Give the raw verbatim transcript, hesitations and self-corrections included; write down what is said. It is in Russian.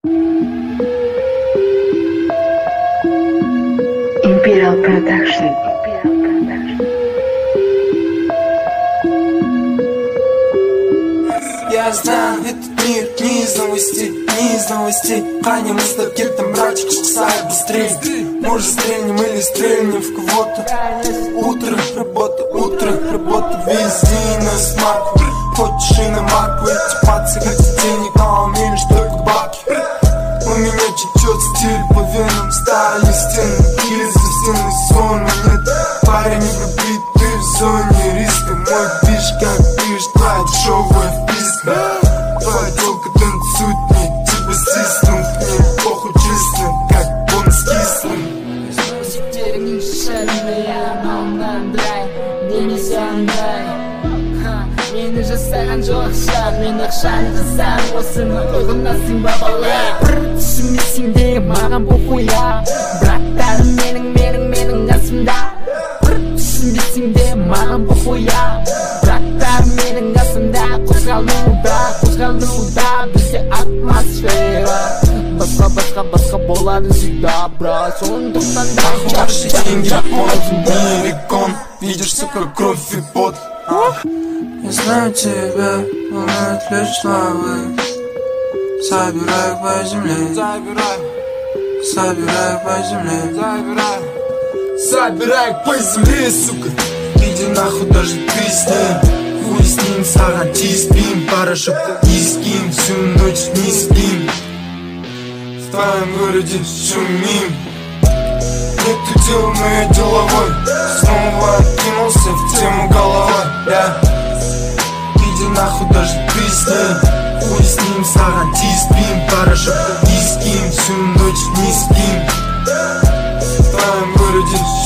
Imperial Production. Я знаю этот мир не из новостей, не из новостей. Храним мы с тобой где-то мрачек, кусай быстрее. Может стрельнем или стрельнем в кого-то. Утро, работа, утро, работа. Везде на смарку. Хочешь и на марку. Эти пацы хотят денег, а умеешь только бабки. У меня течет стиль по венам, стали стены. Или за стены сон, нет. Парень не пробит, ты в зоне риска. Мой пиш, как пиш, твоя дешевая вписка. Твоя телка танцует мне, типа систем. Мне похуй честно, как бонус кислым. Сеттеріңнің шәріне анауынан немесеңдай мені жасаған жоқ шар мен ақшаны жасап осыны ұғынасың ба балай бір түсінбесең де маған похуя браттарым менің менің менің қасымда бір түсінбесең де маған похуя браттарым менің қасымда қозғалуда қозғалуда бізде атмосфера басқа басқа басқа болады всегда брат сондықтан да Ваши деньги платят милликон. Видишь, сука, кровь и пот. Я знаю тебя, волнует лишь славы. Собирай по земле, собирай, собирай по земле, собирай, собирай по земле, сука. Иди нахуй даже ты с ним. Хуй с ним, сага, спим. Порошок не скинь, всю ночь не спим. В твоем городе шумим. Нету дела, но я деловой. Снова откинулся в тему головой, да. Иди нахуй даже ты с ним. Хуй с ним, саранти спим. Порошок не скинь, всю ночь не спим. В твоем городе